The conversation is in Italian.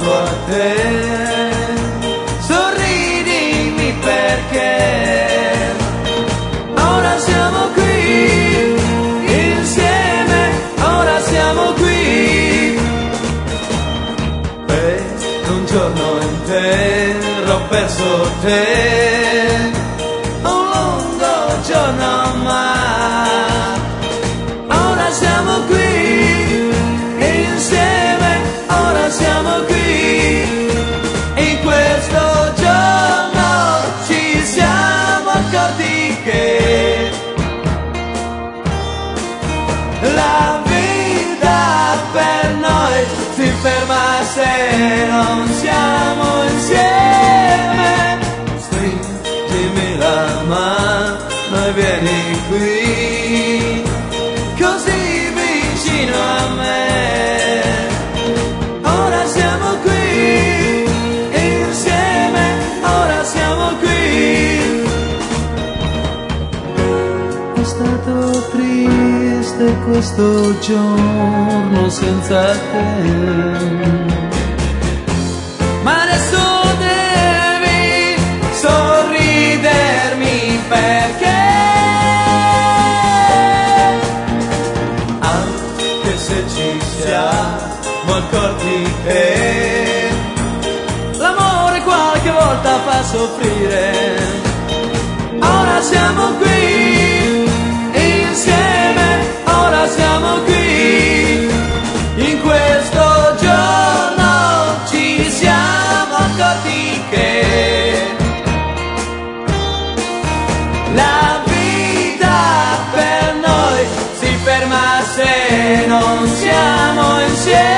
penso a te. Sorridimi perché ora siamo qui insieme, ora siamo qui. Per un giorno intero ho perso te, un lungo giorno ma ora siamo qui insieme, ora siamo qui. In questo giorno ci siamo accorti che la vita per noi si ferma se non siamo insieme. Stringimi la mano e vieni qui, così vicino a me. Ora siamo qui insieme, ora siamo qui. È stato triste questo giorno senza te, ma adesso devi sorridermi perché anche se ci siamo accorti che l'amore qualche volta fa soffrire, ora siamo qui insieme, ora siamo qui. In questo giorno ci siamo accorti che la vita per noi si ferma se non siamo insieme.